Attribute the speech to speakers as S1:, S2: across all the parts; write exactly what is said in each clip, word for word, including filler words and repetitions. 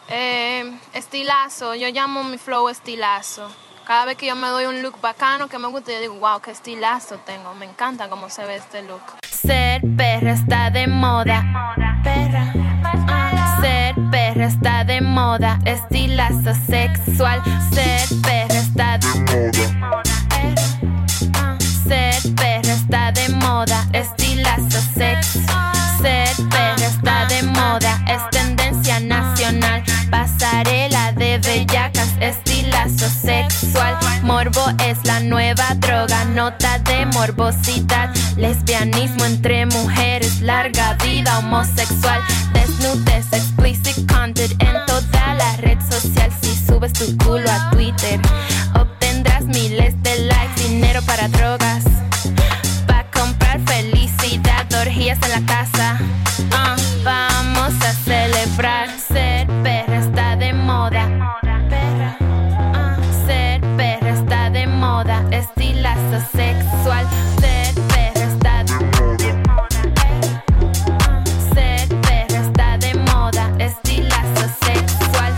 S1: Eh, estilazo, yo llamo mi flow estilazo. Cada vez que yo me doy un look bacano que me gusta, yo digo, wow, qué estilazo tengo. Me encanta cómo se ve este look.
S2: Ser perra está de moda. Perra. Uh, ser perra está de moda. Estilazo sexual. Ser perra está de moda. Uh, ser perra está de moda. Estilazo sexual. Ser perra está de moda. Es tendencia nacional. Pasarela de bellacas. Estilazo sexual. Morbo es la nueva droga. Nota de morbosidad. Lesbianismo entre mujeres. Larga vida homosexual. Desnudez, explicit content en toda la red social. Si subes tu culo a Twitter, obtendrás miles de likes. Dinero para drogas, pa' comprar felicidad. Orgías en la casa. uh, Vamos a celebrar. Ser perra está de moda. Perra. uh, Ser perra está de moda. Estilazo sexual. Ser perra está de moda. uh, Ser perra está de moda. Estilazo sexual.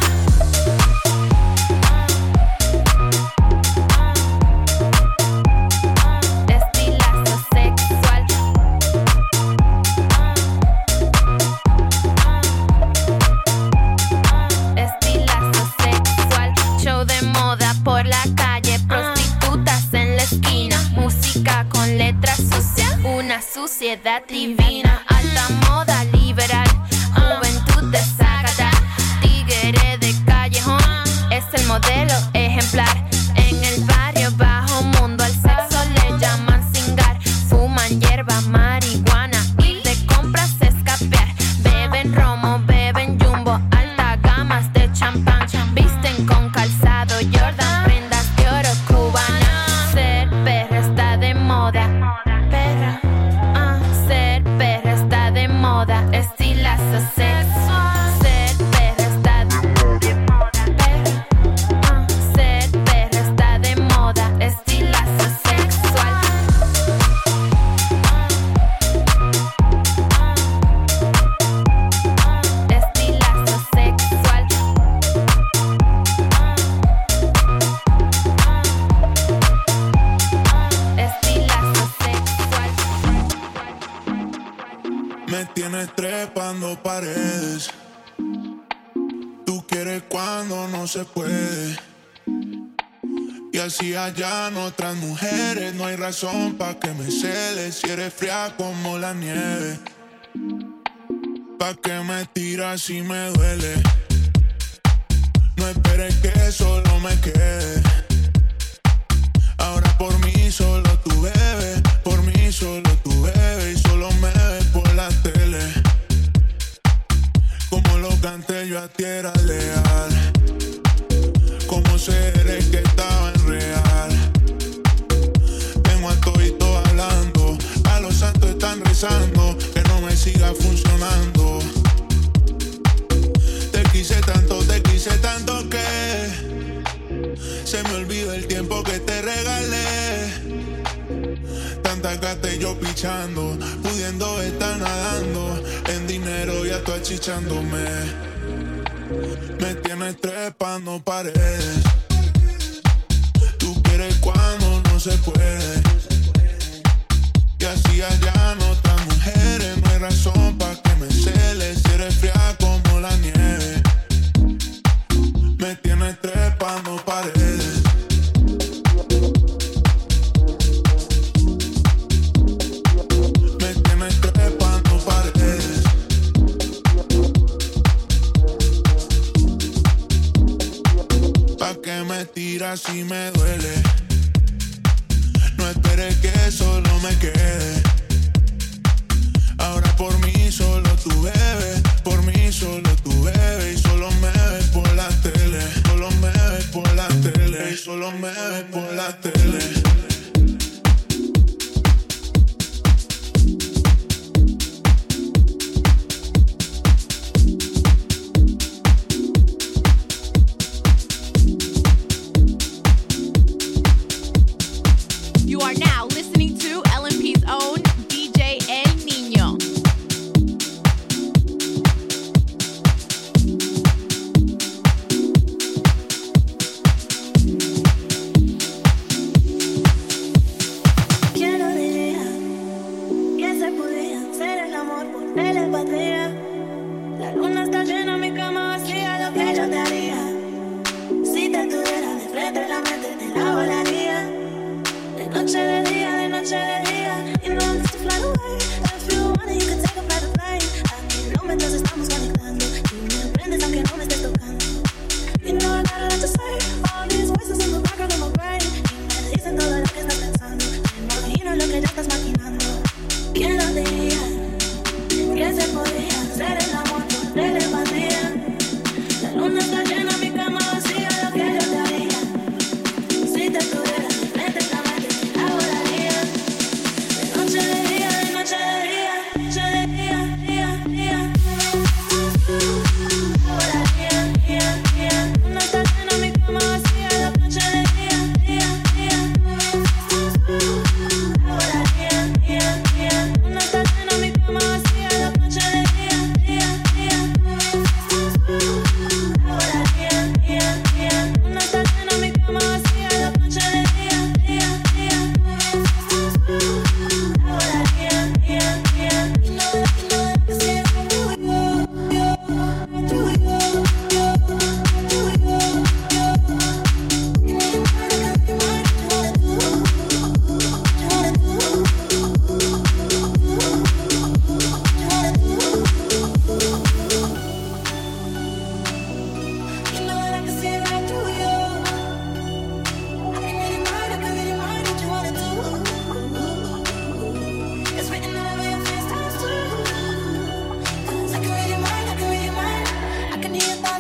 S2: Estilazo sexual. Estilazo sexual. Show de moda por la calle. Prostitutas en la esquina. Música con letras sucias. Una suciedad divina. Alta moda liberal. Juventud desacatada. Tigre de callejón. Es el modelo ejemplar. En el barrio bajo mundo al sexo le llaman cingar. Fuman hierba, marihuana y de compras escapear. Beben romo, beben jumbo. Alta gamas de champán. Visten con calzado Jordan. Prendas de oro cubana. Ser perra está de moda. Perra. uh, Ser perra está de moda. Estilazo sexual. Ser perra está de moda. Perra. uh, Ser perra está de moda. Estilazo sexual. Estilazo sexual. Estilazo sexual.
S3: Me tienes trepando paredes. Tú quieres cuando no se puede. Y así hallan otras mujeres. No hay razón pa' que me celes. Si eres fría como la nieve. Pa' que me tiras si me duele. No esperes que solo me quede. Ahora por mí solo tú bebes. Por mí solo tú bebes. Y solo me ves por la tele. Como lo canté yo a ti era leal. Como seres que estaban real. Tengo a todito hablando. A los santos están rezando. Que no me siga funcionando. Te quise tanto, te quise tanto que se me olvidó el tiempo que te regalé. Tanta gata y yo pichando. Pudiendo estar nadando. En dinero ya tú achichándome. Me tienes trepando paredes. Tú quieres cuando no se puede. Y así allá no otras mujeres. No hay razón pa' que me celes. Si eres fría como la nieve. Me tienes trepando paredes. Me tienes trepando paredes. Pa' que me tiras si me duele. No esperes que solo me quede. Ahora por mí solo tú bebes. Por mí solo tú bebes. Y solo me ves por la tele. Solo me ves por la tele. Y solo me ves por la tele.
S4: You are now listening to L M P's own D J El Niño.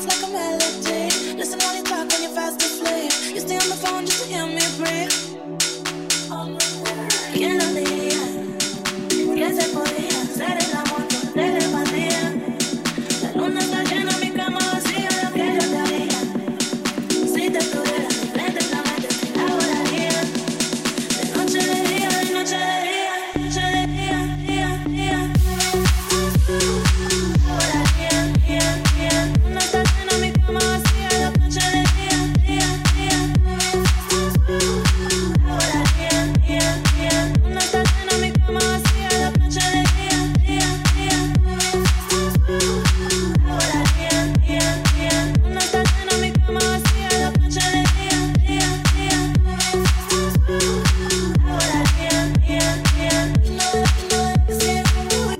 S5: sounds like a melody. Listen while you talk when you're fast asleep. You stay on the phone just to hear me breathe. ¿Quién lo diría? Que se podía hacer el amor con telepatía. La luna está llena, mi cama vacía. Lo que yo te haría si te tuviera de frente, la mente te la volaría. De noche de día, de noche de día, noche de día, día, día. La volaría, día, día. La luna está llena, mi cama vacía. La noche de día, día, día. La volaría, día, día. La luna está llena, mi cama vacía. La noche de día, día, día. La volaría, día, día. La luna está llena, mi cama vacía. La noche de día, día, día. La volaría, día, día. You know that, you know that it's here.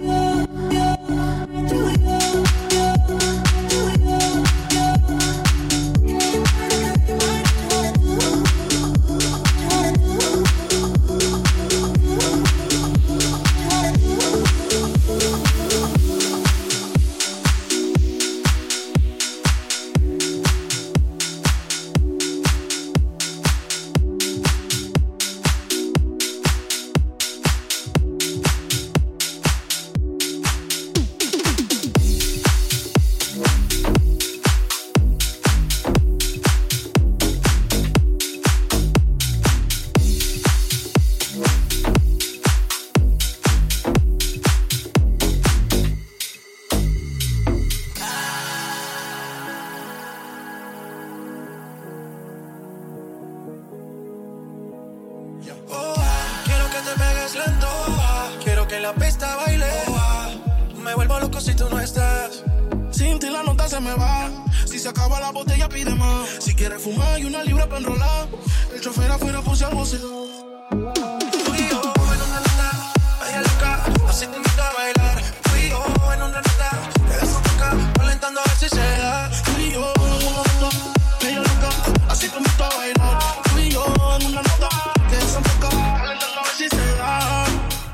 S6: Oh, ah, quiero que te pegues lento, ah, quiero que en la pista baile, oh, ah, me vuelvo loco si tú no estás.
S7: Sin ti la nota se me va. Si se acaba la botella pide más. Si quieres fumar y una libra para enrolar. El chofer afuera puse al voceo.
S6: Tú y yo en una nota, vaya loca, así te invito a bailar. Tú y yo en una nota, te dejo tocar, calentando a ver si se da.
S7: Tú y yo en una nota, ella loca, así te invito a bailar. Tú y yo en una nota, te dejo tocar, calentando a ver si se da.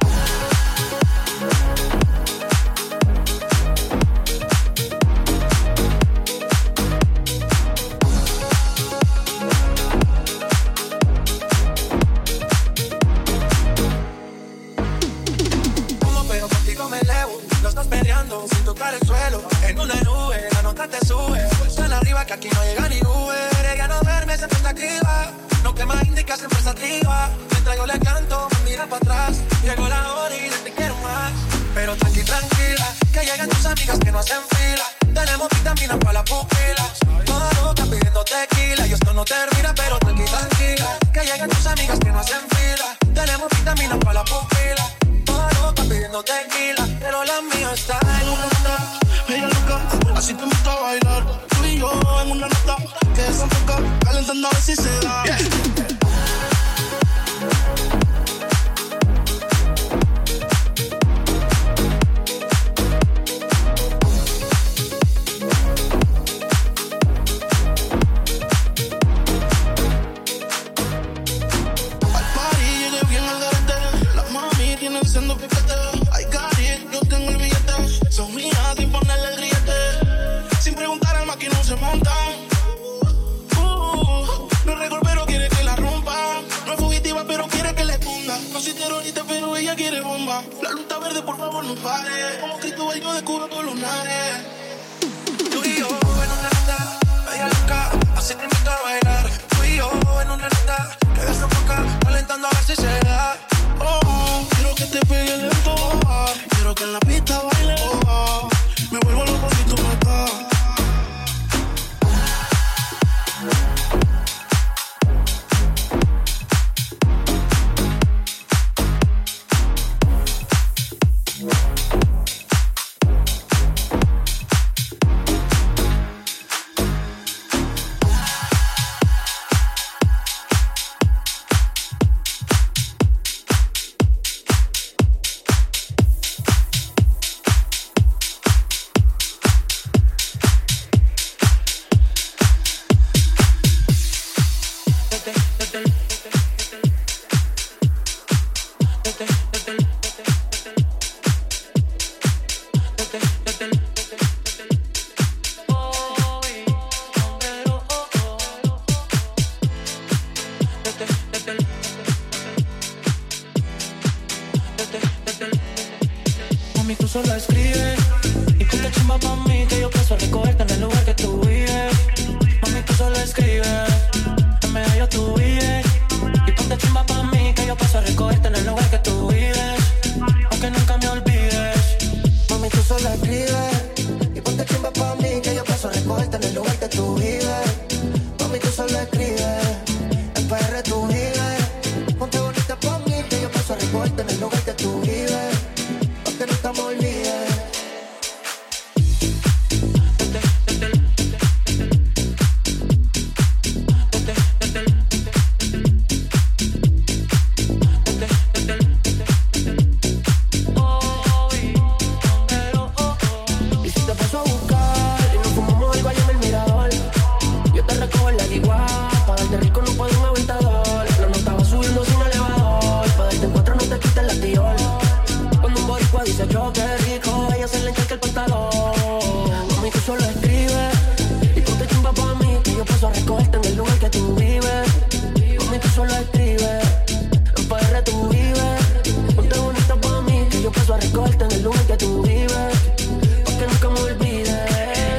S6: Me elevo, los dos peleando sin tocar el suelo. En una nube, la nota te sube. Tan arriba que aquí no llega ni Uber. Ella no duerme, siempre está activa. No quema, indica, siempre se activa. Mientras yo le canto, me mira para atrás. Llegó la hora y te quiero más. Pero tranqui, tranquila, que llegan tus amigas que no hacen fila. Tenemos vitaminas para la pupila. Toda loca pidiendo tequila. Y esto no termina, pero tranqui, tranquila, que llegan tus amigas que no hacen fila. Tenemos vitaminas para la pupila. Loca pidiendo tequila, pero la mía está en una nota,
S7: ella loca, así te invito a bailar. Tú y yo en una nota, que desenfoca, calentando a ver si se da. Yeah. Pero ella quiere bomba. La luz está verde, por favor no pare. Como Cristóbal yo descubro todos los lunares.
S6: Tú y yo en una nota, bella loca, así te invito a bailar. Tú y yo en una nota, que desenfoca, calentando a ver si se da.
S7: Oh, oh, quiero que te pegue lento. Oh, quiero que en la pista baile. Oh, oh, me vuelvo loco si tú no estás.
S8: solo escribes. En P R tú vives. Ponte bonita pa' mí, que yo paso a recogerte en el lugar que tú vives. Pa' que nunca me olvides.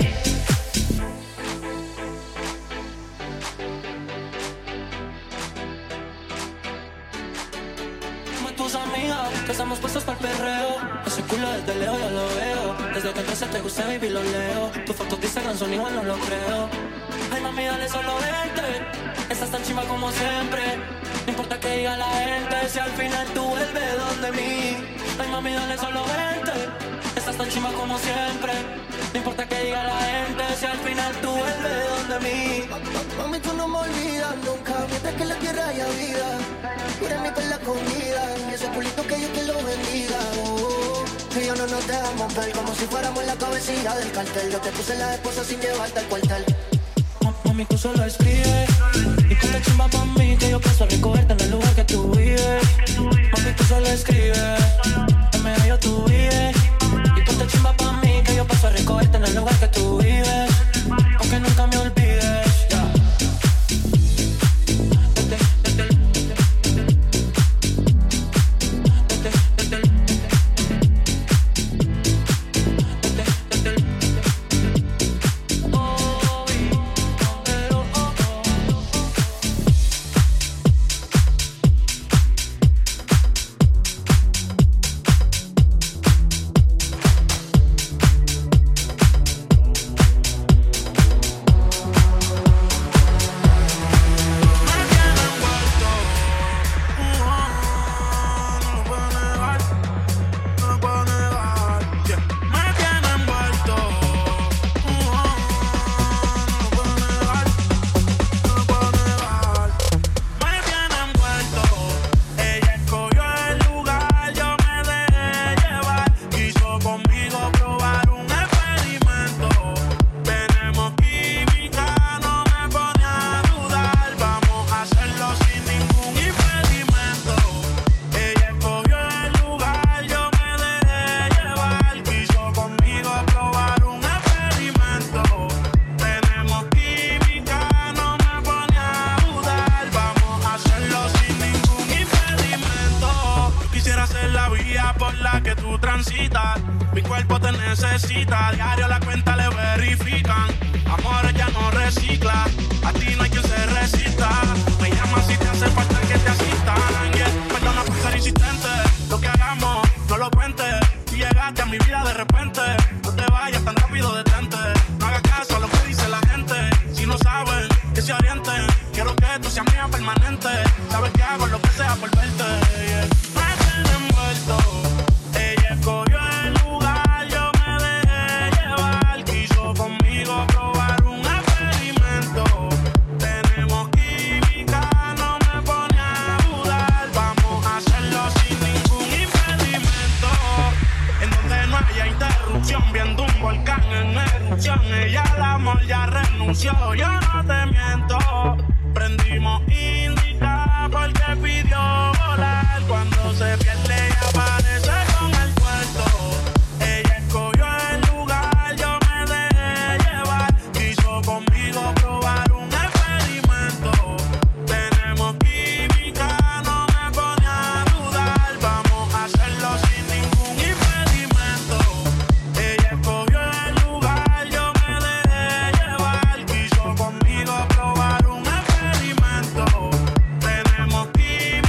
S8: Como tus amigas, que estamos puestos para el perreo. Ese culo desde lejos yo lo veo. Desde que entonces te gusta, baby, lo leo. Tus fotos de Instagram son igual, no lo creo. Ay, mami, dale solo vente. Estás tan chimba como siempre. No importa que diga la gente, si al final tú vuelves donde mí. Ay, mami, dale solo vente. Estás tan chimba como siempre. No importa que diga la gente, si al final tú vuelves donde mí.
S9: Mami, tú no me olvidas nunca. Mientras que en la tierra haya vida, tú eres mi perla comida. Y ese culito que yo te lo bendiga. Oh, que yo no nos dejamos ver, como si fuéramos la cabecilla del cartel. Yo te puse la esposa sin llevarte al cuartel.
S8: Mami, tú solo escribes. Y ponte chimba pa' mí, que yo paso a recogerte en el lugar que tú vives. Mami, tú solo escribes. En medio tú vives. Y ponte chimba pa' mí, que yo paso a recogerte en el lugar que tú vives. Aunque nunca me olvides. Yeah.
S7: Mi cuerpo te necesita, diario la cuenta le verifican. Amores ya no recicla, a ti no hay quien se resista. Me llaman si te hace falta que te asistan. Yeah. Perdona por ser insistente, lo que hagamos no lo cuentes. Tú llegaste a mi vida de repente, no te vayas tan rápido, detente. No hagas caso a lo que dice la gente, si no saben que se orienten. Quiero que tú seas mía permanente, sabes que hago lo que sea por verte. Yeah. Me tiene envuelto. Ella escogió el lugar, yo me dejé llevar. Quiso conmigo probar un experimento. Tenemos química, no me pone a dudar. Vamos a hacerlo sin ningún impedimento. En donde no haya interrupción, viendo un volcán en erupción. Ella al amor ya renunció, yo no te miento. Prendimos indica porque pidió volar. Cuando se pierde y aparece con el puerto. Ella escogió el lugar, yo me dejé llevar. Quiso conmigo probar un experimento. Tenemos química, no me pone a dudar. Vamos a hacerlo sin ningún impedimento. Ella escogió el lugar, yo me dejé llevar. Quiso conmigo probar un experimento. Tenemos química.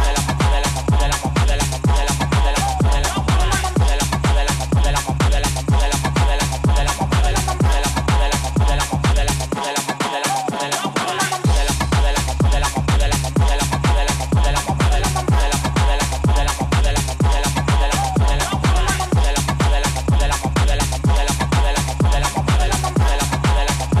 S10: Modela,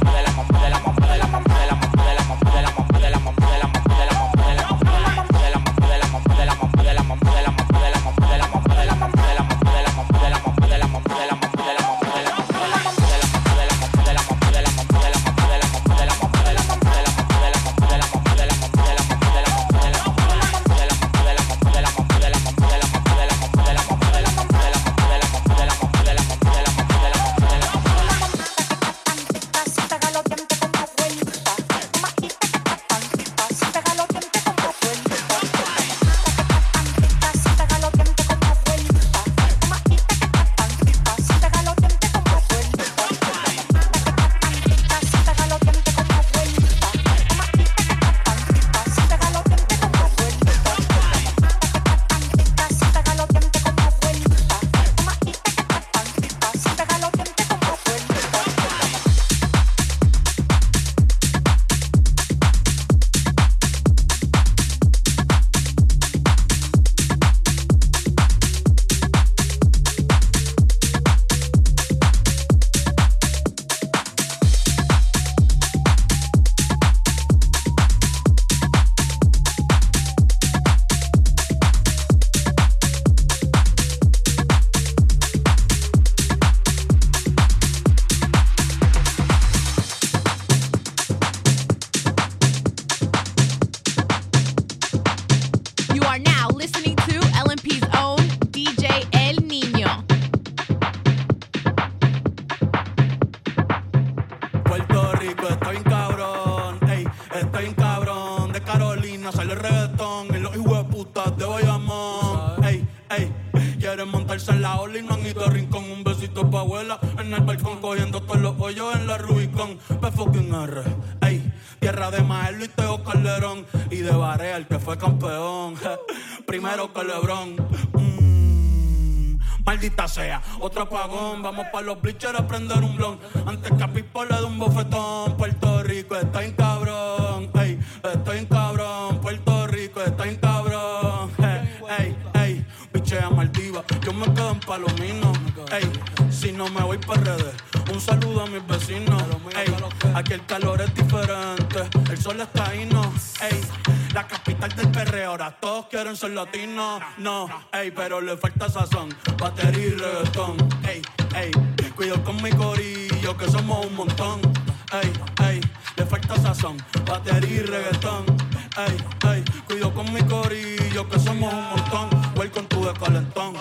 S7: Sea otro apagón, vamos pa' los bleachers a prender un blon. Antes que a Pipo le dé un bofetón. Puerto Rico está en cabrón, ey, está en cabrón. Puerto Rico está en cabrón, ey, ey, ey. Pichea Maldiva, yo me quedo en Palomino, ey. Si no me voy pa' redes, un saludo a mis vecinos, ey. Aquí el calor es diferente, el sol está ahí, no, ey. La capital del perreo, ahora todos quieren ser latinos. No, ey, pero le falta sazón, batería y reggaetón. Ey, ey, cuido con mi corillo que somos un montón. Ey, ey, le falta sazón, batería y reggaetón. Ey, ey, cuido con mi corillo que somos un montón. Welcome to the calentón.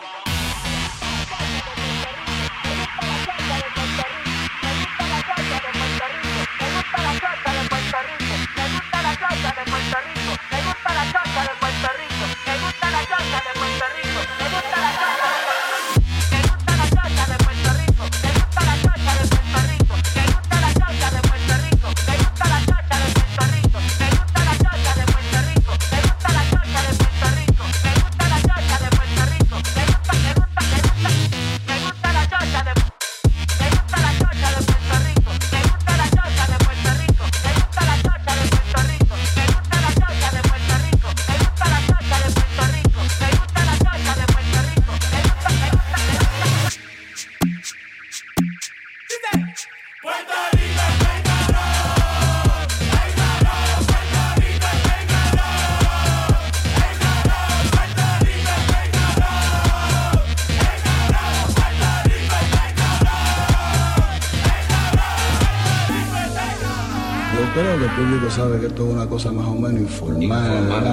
S10: Creo que el público sabe que esto es una cosa más o menos informal, ¿verdad?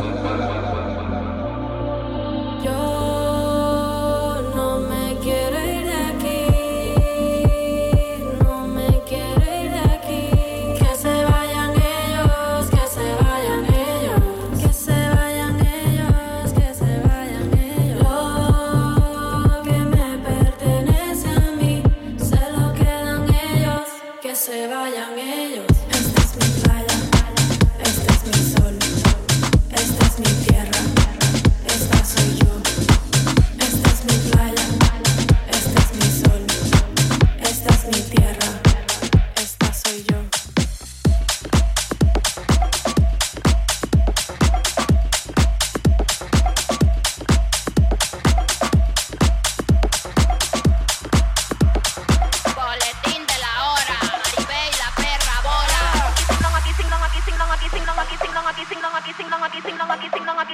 S5: Yo no me quiero ir de aquí, no me quiero ir de aquí. Que se vayan ellos, que se vayan ellos, que se vayan ellos, que se vayan ellos. Lo que me pertenece a mí, se lo quedan ellos, que se vayan ellos. Esta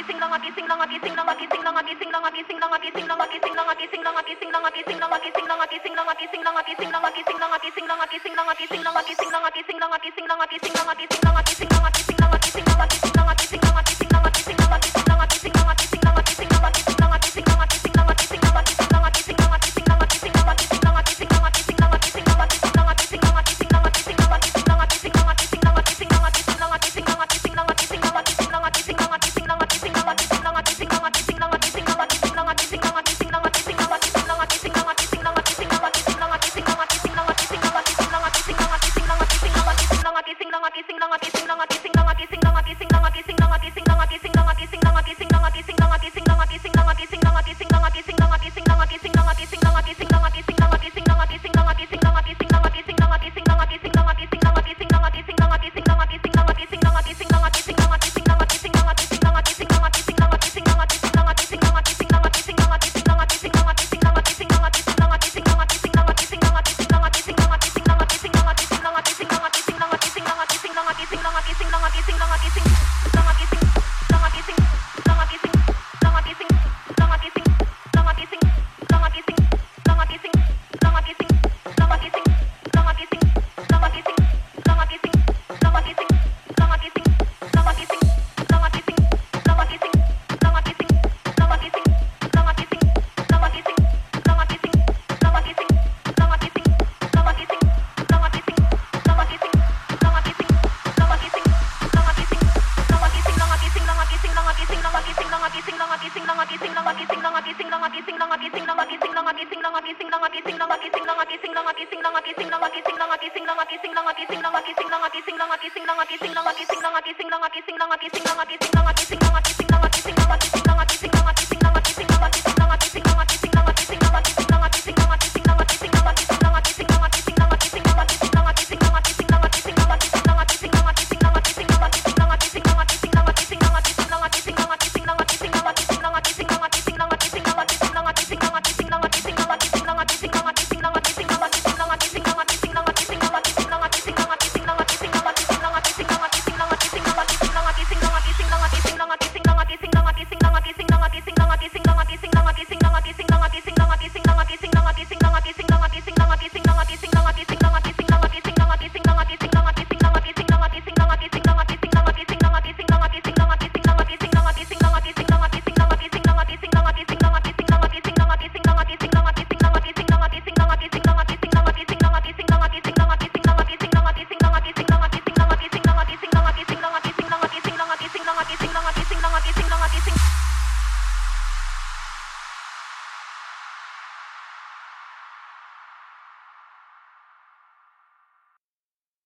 S2: Kissing,